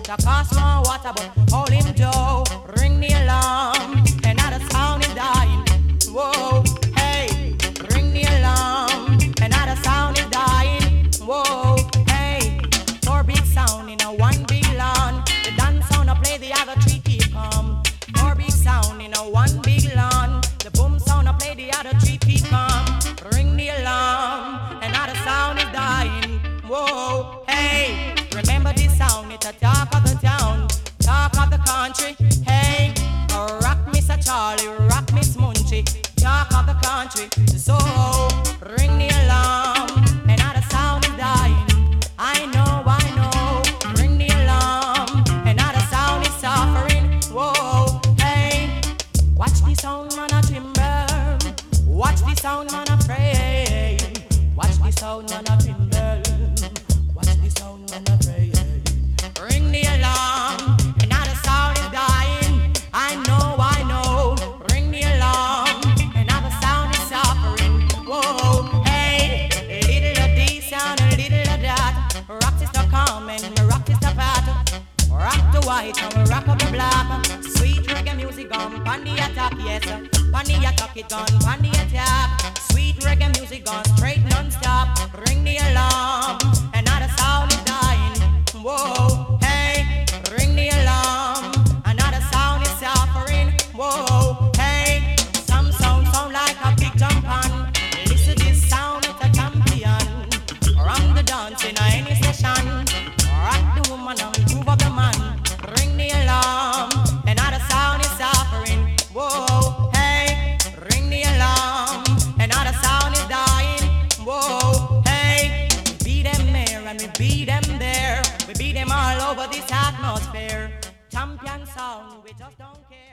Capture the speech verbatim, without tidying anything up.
The cost more water, but hold him Joe. Ring the alarm, and now the sound is dying. Whoa, hey, ring the alarm, and now the sound is dying. Whoa, hey, four big sound in a one big lawn. The dance sound I play, the other three keep calm. Four big sound in a one big lawn. The boom sound I play, the other three keep calm. Ring the alarm, and now the sound is dying. Whoa, hey, remember this sound, it's a talk of the town, talk of the country. Hey, rock Mister Charlie, rock Miss Munchie, talk of the country. So, ring the alarm, and now the sound is dying. I know, I know, ring the alarm, and now the sound is suffering. Whoa, hey, watch the sound man a timber, watch the sound man a pray, watch the sound man a timber, watch the sound man a pray. Ring the alarm, and now the sound is dying. I know, I know, ring the alarm, and now the sound is suffering. Whoa, hey, a little of this and a little of that. Rock is the calm and rock is the fat. Rock the white and rock up the black. Sweet reggae music on pan the attack, yes. Pan the attack it on pan the attack. Sweet reggae music on straight non-stop. Ring the alarm, and now the sound is dying. Whoa, hey, ring the alarm, and now the sound is suffering. Whoa, hey, some sound sound like a big jump on. Listen to this sound, it's a champion. Round the dance in any session. Rock the woman and groove of the man. Ring the alarm, and now the sound is suffering. Whoa, hey, ring the alarm, and now the sound is dying. Whoa, hey, we beat them there and we beat them there. We beat them all over this atmosphere. Champion sound, we just don't care.